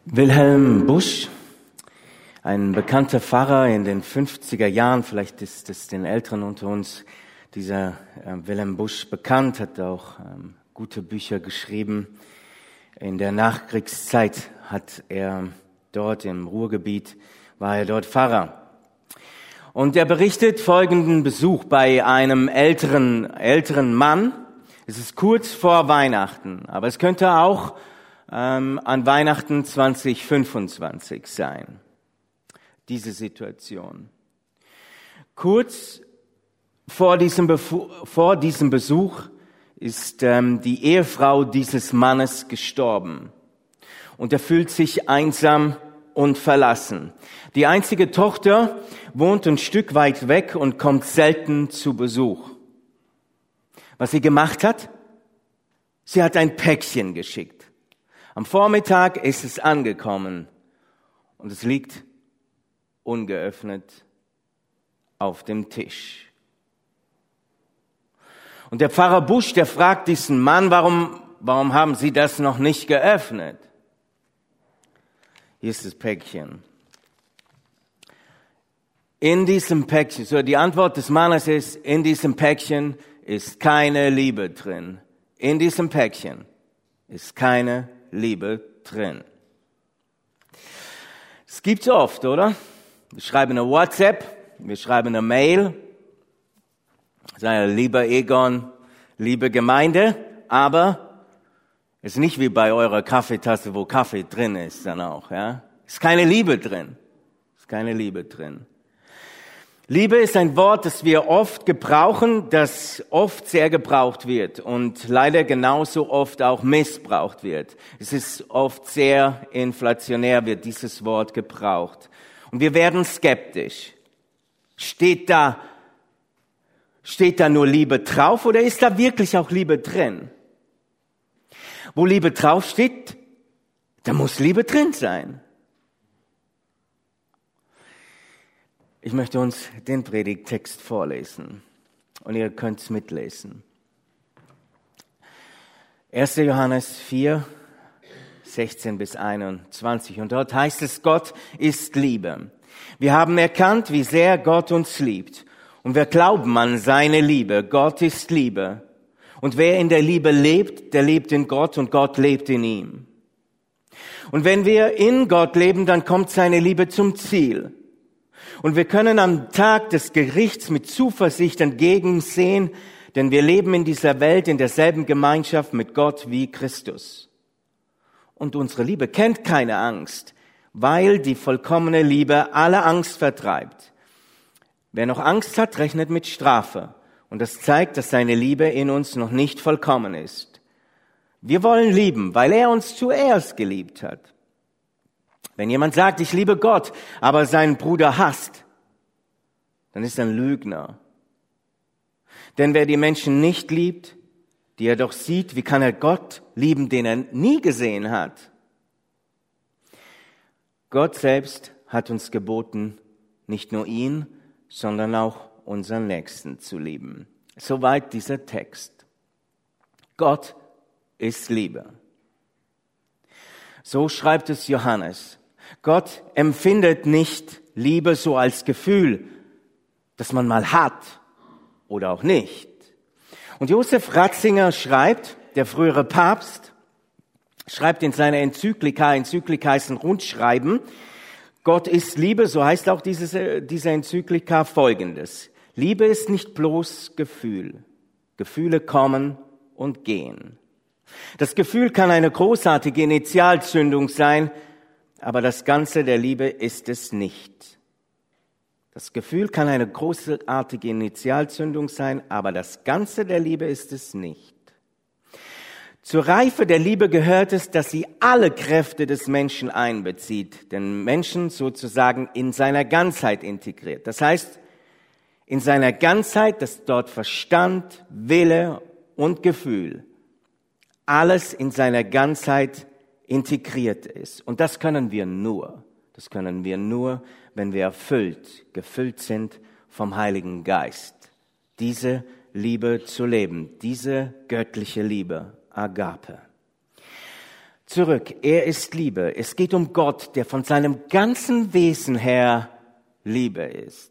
Wilhelm Busch, ein bekannter Pfarrer in den 50er Jahren, vielleicht ist es den Älteren unter uns, dieser Wilhelm Busch bekannt, hat auch gute Bücher geschrieben. In der Nachkriegszeit hat er dort im Ruhrgebiet, war er dort Pfarrer. Und er berichtet folgenden Besuch bei einem älteren Mann. Es ist kurz vor Weihnachten, aber es könnte auch an Weihnachten 2025 sein. Diese Situation. Kurz vor diesem Besuch ist die Ehefrau dieses Mannes gestorben. Und er fühlt sich einsam und verlassen. Die einzige Tochter wohnt ein Stück weit weg und kommt selten zu Besuch. Was sie gemacht hat? Sie hat ein Päckchen geschickt. Am Vormittag ist es angekommen und es liegt ungeöffnet auf dem Tisch. Und der Pfarrer Busch, der fragt diesen Mann, warum haben Sie das noch nicht geöffnet? Hier ist das Päckchen. In diesem Päckchen, so die Antwort des Mannes ist, in diesem Päckchen ist keine Liebe drin. In diesem Päckchen ist keine Liebe drin. Das gibt's oft, oder? Wir schreiben eine WhatsApp, wir schreiben eine Mail, sagen, lieber Egon, liebe Gemeinde, aber es ist nicht wie bei eurer Kaffeetasse, wo Kaffee drin ist dann auch, ja? Ist keine Liebe drin. Ist keine Liebe drin. Liebe ist ein Wort, das wir oft gebrauchen, das oft sehr gebraucht wird und leider genauso oft auch missbraucht wird. Es ist oft sehr inflationär, wird dieses Wort gebraucht. Und wir werden skeptisch. Steht da nur Liebe drauf oder ist da wirklich auch Liebe drin? Wo Liebe drauf steht, da muss Liebe drin sein. Ich möchte uns den Predigttext vorlesen und ihr könnt es mitlesen. 1. Johannes 4, 16 bis 21. Und dort heißt es, Gott ist Liebe. Wir haben erkannt, wie sehr Gott uns liebt. Und wir glauben an seine Liebe. Gott ist Liebe. Und wer in der Liebe lebt, der lebt in Gott und Gott lebt in ihm. Und wenn wir in Gott leben, dann kommt seine Liebe zum Ziel. Und wir können am Tag des Gerichts mit Zuversicht entgegensehen, denn wir leben in dieser Welt in derselben Gemeinschaft mit Gott wie Christus. Und unsere Liebe kennt keine Angst, weil die vollkommene Liebe alle Angst vertreibt. Wer noch Angst hat, rechnet mit Strafe. Und das zeigt, dass seine Liebe in uns noch nicht vollkommen ist. Wir wollen lieben, weil er uns zuerst geliebt hat. Wenn jemand sagt, ich liebe Gott, aber seinen Bruder hasst, dann ist er ein Lügner. Denn wer die Menschen nicht liebt, die er doch sieht, wie kann er Gott lieben, den er nie gesehen hat? Gott selbst hat uns geboten, nicht nur ihn, sondern auch unseren Nächsten zu lieben. Soweit dieser Text. Gott ist Liebe. So schreibt es Johannes. Gott empfindet nicht Liebe so als Gefühl, das man mal hat oder auch nicht. Und Josef Ratzinger schreibt, der frühere Papst, schreibt in seiner Enzyklika heißt ein Rundschreiben, Gott ist Liebe, so heißt auch diese Enzyklika folgendes. Liebe ist nicht bloß Gefühl. Gefühle kommen und gehen. Das Gefühl kann eine großartige Initialzündung sein, aber das Ganze der Liebe ist es nicht. Das Gefühl kann eine großartige Initialzündung sein, aber das Ganze der Liebe ist es nicht. Zur Reife der Liebe gehört es, dass sie alle Kräfte des Menschen einbezieht, den Menschen sozusagen in seiner Ganzheit integriert. Das heißt, in seiner Ganzheit, dass dort Verstand, Wille und Gefühl, alles in seiner Ganzheit integriert ist. Und das können wir nur, wenn wir gefüllt sind vom Heiligen Geist. Diese Liebe zu leben, diese göttliche Liebe, Agape. zurück. Er ist Liebe. Es geht um Gott, der von seinem ganzen Wesen her Liebe ist.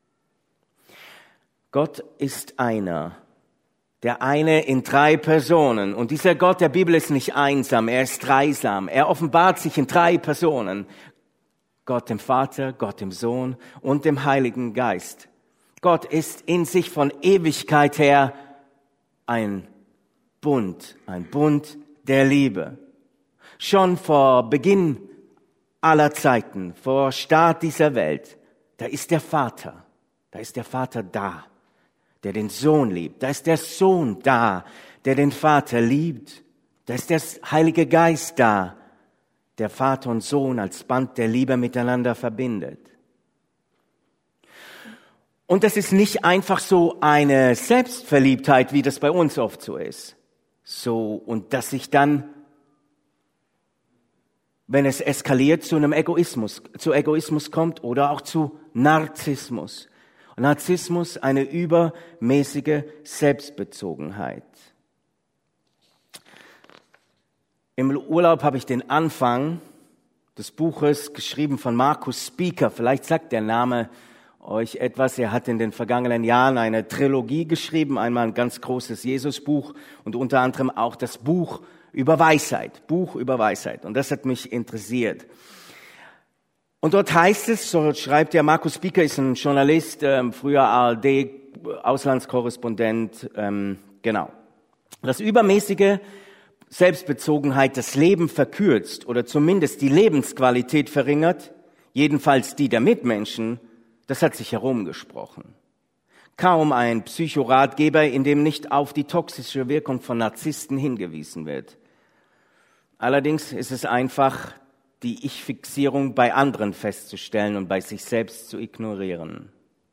Gott ist einer. Der eine in 3 Personen. Und dieser Gott der Bibel ist nicht einsam, er ist dreisam. Er offenbart sich in 3 Personen. Gott dem Vater, Gott dem Sohn und dem Heiligen Geist. Gott ist in sich von Ewigkeit her ein Bund der Liebe. Schon vor Beginn aller Zeiten, vor Start dieser Welt, da ist der Vater da, der den Sohn liebt. Da ist der Sohn da, der den Vater liebt. Da ist der Heilige Geist da, der Vater und Sohn als Band der Liebe miteinander verbindet. Und das ist nicht einfach so eine Selbstverliebtheit, wie das bei uns oft so ist. Und dass sich dann, wenn es eskaliert, zu Egoismus kommt oder auch zu Narzissmus. Narzissmus, eine übermäßige Selbstbezogenheit. Im Urlaub habe ich den Anfang des Buches geschrieben von Markus Speaker. Vielleicht sagt der Name euch etwas. Er hat in den vergangenen Jahren eine Trilogie geschrieben. Einmal ein ganz großes Jesusbuch und unter anderem auch das Buch über Weisheit. Und das hat mich interessiert. Und dort heißt es, so schreibt der Markus Speaker, ist ein Journalist, früher ARD-Auslandskorrespondent, genau. Dass übermäßige Selbstbezogenheit das Leben verkürzt oder zumindest die Lebensqualität verringert, jedenfalls die der Mitmenschen, das hat sich herumgesprochen. Kaum ein Psychoratgeber, in dem nicht auf die toxische Wirkung von Narzissten hingewiesen wird. Allerdings ist es einfach, die Ich-Fixierung bei anderen festzustellen und bei sich selbst zu ignorieren.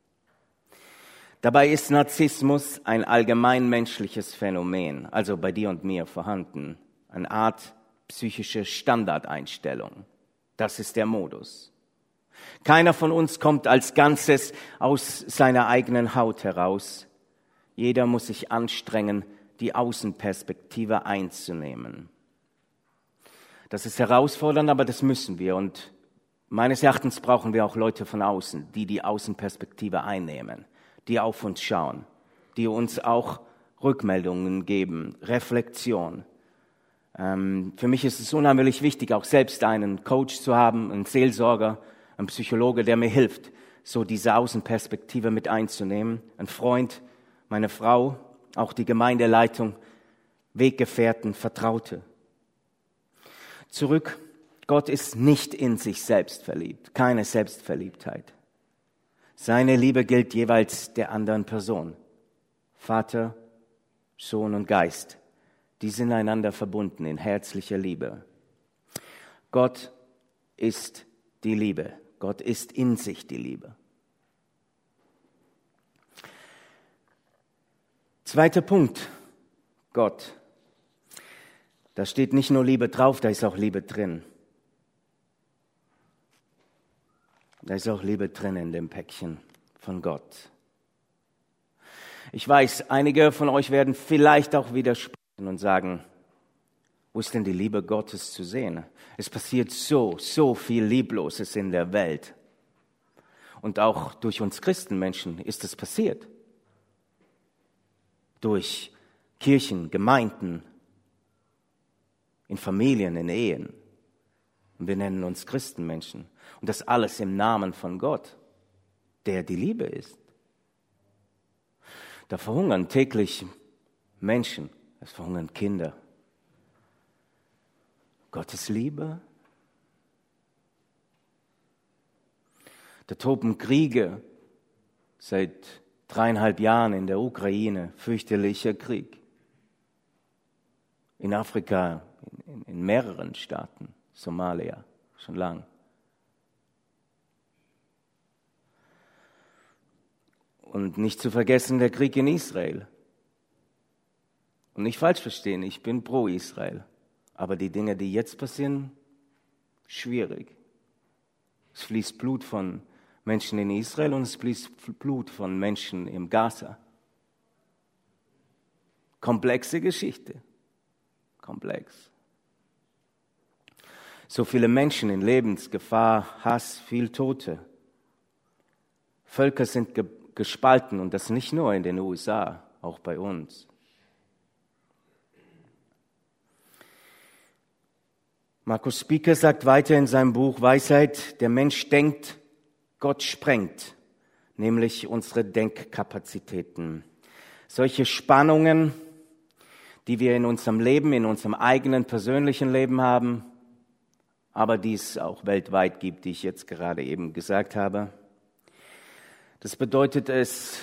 Dabei ist Narzissmus ein allgemeinmenschliches Phänomen, also bei dir und mir vorhanden, eine Art psychische Standardeinstellung. Das ist der Modus. Keiner von uns kommt als Ganzes aus seiner eigenen Haut heraus. Jeder muss sich anstrengen, die Außenperspektive einzunehmen. Das ist herausfordernd, aber das müssen wir. Und meines Erachtens brauchen wir auch Leute von außen, die Außenperspektive einnehmen, die auf uns schauen, die uns auch Rückmeldungen geben, Reflexion. Für mich ist es unheimlich wichtig, auch selbst einen Coach zu haben, einen Seelsorger, einen Psychologe, der mir hilft, so diese Außenperspektive mit einzunehmen. Ein Freund, meine Frau, auch die Gemeindeleitung, Weggefährten, Vertraute. Zurück, Gott ist nicht in sich selbst verliebt, keine Selbstverliebtheit. Seine Liebe gilt jeweils der anderen Person. Vater, Sohn und Geist, die sind einander verbunden in herzlicher Liebe. Gott ist die Liebe. Gott ist in sich die Liebe. Zweiter Punkt, Gott. Da steht nicht nur Liebe drauf, da ist auch Liebe drin. Da ist auch Liebe drin in dem Päckchen von Gott. Ich weiß, einige von euch werden vielleicht auch widersprechen und sagen, wo ist denn die Liebe Gottes zu sehen? Es passiert so viel Liebloses in der Welt. Und auch durch uns Christenmenschen ist es passiert. Durch Kirchen, Gemeinden, in Familien, in Ehen. Und wir nennen uns Christenmenschen. Und das alles im Namen von Gott, der die Liebe ist. Da verhungern täglich Menschen, es verhungern Kinder. Gottes Liebe. Da toben Kriege seit 3,5 Jahren in der Ukraine, fürchterlicher Krieg. In Afrika, in mehreren Staaten, Somalia, schon lang. Und nicht zu vergessen der Krieg in Israel. Und nicht falsch verstehen, ich bin pro Israel. Aber die Dinge, die jetzt passieren, schwierig. Es fließt Blut von Menschen in Israel und es fließt Blut von Menschen im Gaza. Komplexe Geschichte. Komplex. So viele Menschen in Lebensgefahr, Hass, viel Tote. Völker sind gespalten und das nicht nur in den USA, auch bei uns. Markus Spieker sagt weiter in seinem Buch Weisheit, der Mensch denkt, Gott sprengt, nämlich unsere Denkkapazitäten. Solche Spannungen, die wir in unserem Leben, in unserem eigenen persönlichen Leben haben, aber die es auch weltweit gibt, die ich jetzt gerade eben gesagt habe. Das bedeutet es,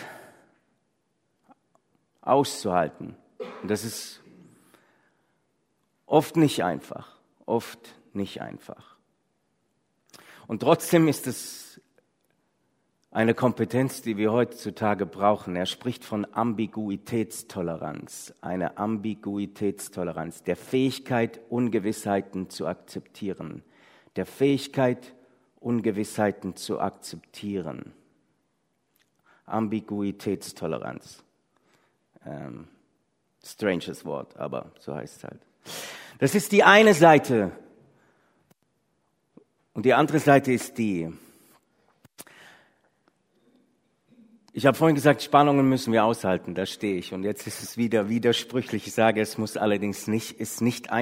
auszuhalten. Und das ist oft nicht einfach. Und trotzdem ist es eine Kompetenz, die wir heutzutage brauchen. Er spricht von Ambiguitätstoleranz. Eine Ambiguitätstoleranz, der Fähigkeit, Ungewissheiten zu akzeptieren. Der Fähigkeit, Ungewissheiten zu akzeptieren. Ambiguitätstoleranz. Stranges Wort, aber so heißt es halt. Das ist die eine Seite. Und die andere Seite ist die. Ich habe vorhin gesagt, Spannungen müssen wir aushalten, da stehe ich. Und jetzt ist es wieder widersprüchlich. Ich sage, es muss allerdings nicht, es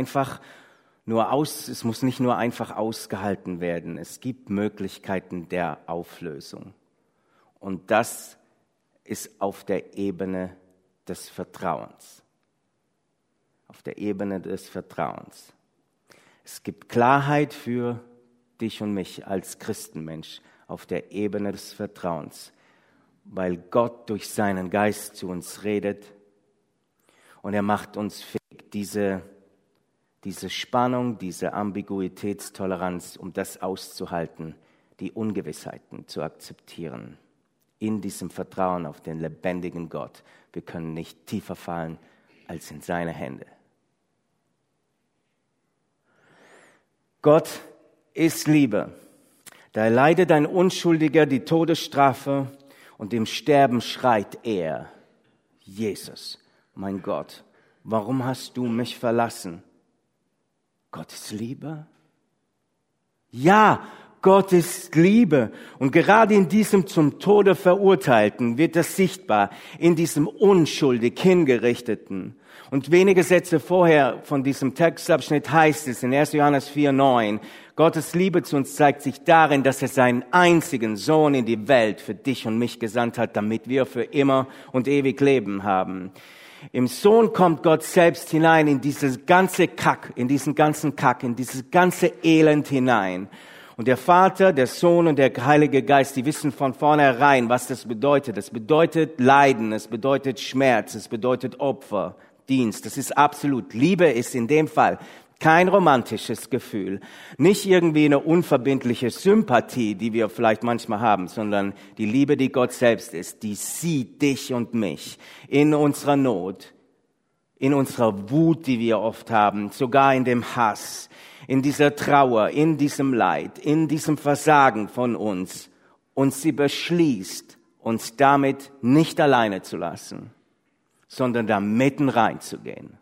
muss nicht nur einfach ausgehalten werden. Es gibt Möglichkeiten der Auflösung. Und das ist auf der Ebene des Vertrauens. Auf der Ebene des Vertrauens. Es gibt Klarheit für dich und mich als Christenmensch auf der Ebene des Vertrauens, weil Gott durch seinen Geist zu uns redet und er macht uns fähig, diese Spannung, diese Ambiguitätstoleranz, um das auszuhalten, die Ungewissheiten zu akzeptieren. In diesem Vertrauen auf den lebendigen Gott. Wir können nicht tiefer fallen als in seine Hände. Gott ist Liebe. Da leidet ein Unschuldiger die Todesstrafe und im Sterben schreit er, Jesus, mein Gott, warum hast du mich verlassen? Gott ist Liebe? Ja, Gott ist Liebe. Und gerade in diesem zum Tode Verurteilten wird das sichtbar, in diesem unschuldig Hingerichteten. Und wenige Sätze vorher von diesem Textabschnitt heißt es in 1. Johannes 4,9, Gottes Liebe zu uns zeigt sich darin, dass er seinen einzigen Sohn in die Welt für dich und mich gesandt hat, damit wir für immer und ewig Leben haben. Im Sohn kommt Gott selbst hinein in dieses ganze Kack, in dieses ganze Elend hinein. Und der Vater, der Sohn und der Heilige Geist, die wissen von vornherein, was das bedeutet. Es bedeutet Leiden, es bedeutet Schmerz, es bedeutet Opfer, Dienst. Das ist absolut. Liebe ist in dem Fall kein romantisches Gefühl, nicht irgendwie eine unverbindliche Sympathie, die wir vielleicht manchmal haben, sondern die Liebe, die Gott selbst ist, die sieht dich und mich in unserer Not, in unserer Wut, die wir oft haben, sogar in dem Hass, in dieser Trauer, in diesem Leid, in diesem Versagen von uns. Und sie beschließt, uns damit nicht alleine zu lassen, sondern da mitten reinzugehen.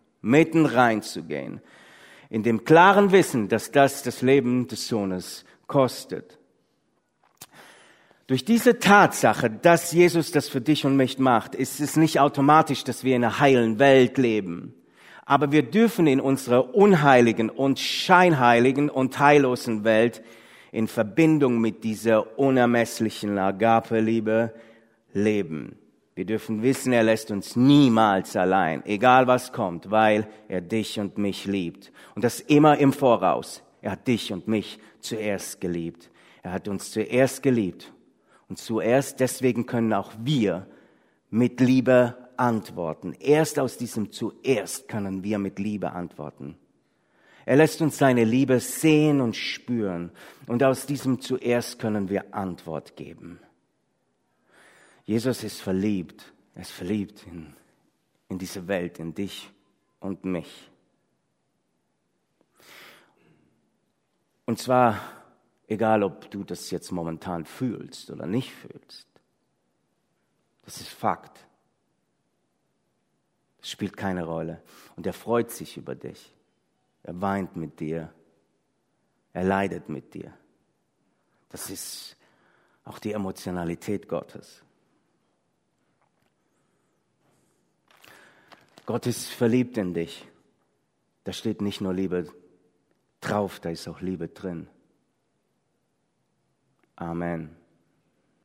In dem klaren Wissen, dass das Leben des Sohnes kostet. Durch diese Tatsache, dass Jesus das für dich und mich macht, ist es nicht automatisch, dass wir in einer heilen Welt leben. Aber wir dürfen in unserer unheiligen und scheinheiligen und heillosen Welt in Verbindung mit dieser unermesslichen Agape-Liebe leben. Wir dürfen wissen, er lässt uns niemals allein, egal was kommt, weil er dich und mich liebt. Und das immer im Voraus. Er hat dich und mich zuerst geliebt. Er hat uns zuerst geliebt. Und zuerst deswegen können auch wir mit Liebe antworten. Erst aus diesem zuerst können wir mit Liebe antworten. Er lässt uns seine Liebe sehen und spüren. Und aus diesem zuerst können wir Antwort geben. Jesus ist verliebt. Er ist verliebt in diese Welt, in dich und mich. Und zwar, egal ob du das jetzt momentan fühlst oder nicht fühlst. Das ist Fakt. Das spielt keine Rolle. Und er freut sich über dich. Er weint mit dir. Er leidet mit dir. Das ist auch die Emotionalität Gottes. Gott ist verliebt in dich. Da steht nicht nur Liebe drauf, da ist auch Liebe drin. Amen.